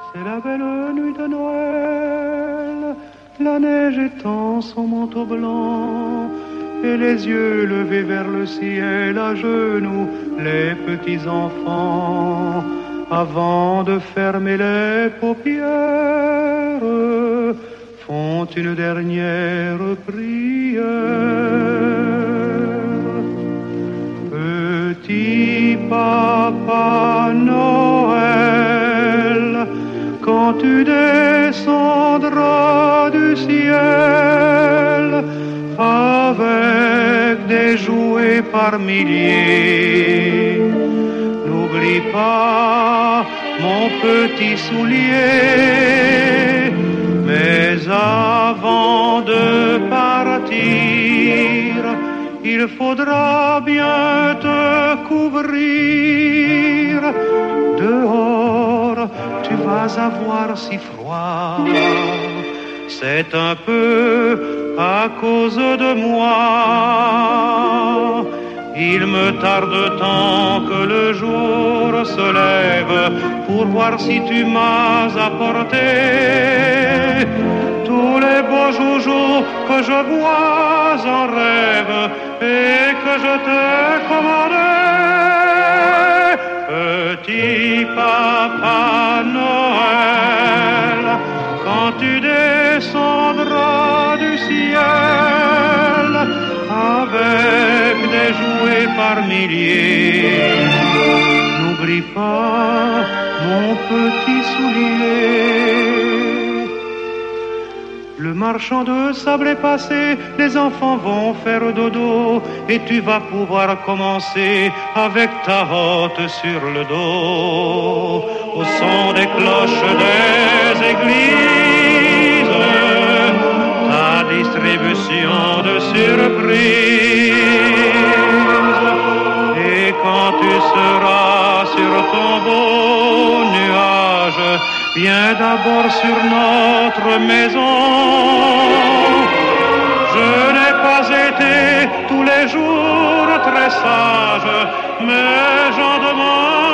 C'est la belle nuit de Noël, la neige étend son manteau blanc, et les yeux levés vers le ciel, à genoux, les petits enfants, avant de fermer les paupières, font une dernière prière. Petit Papa Noël, quand tu descendras du ciel, avec des jouets par milliers, n'oublie pas mon petit soulier. Mais avant de partir, il faudra bien te couvrir. Dehors, tu vas avoir si froid. C'est un peu à cause de moi. Il me tarde tant que le jour se lève pour voir si tu m'as apporté tous les beaux joujoux que je vois en rêve et que je t'ai commandé. Petit Papa Noël, quand tu descendras du ciel avec des jouets par milliers, n'oublie pas mon petit soulier. Le marchand de sable est passé, les enfants vont faire dodo, et tu vas pouvoir commencer avec ta hotte sur le dos, au son des cloches des églises, ta distribution de surprises. Et quand tu seras sur ton beau nuage, viens d'abord sur notre maison. Je n'ai pas été tous les jours très sage, mais j'en demande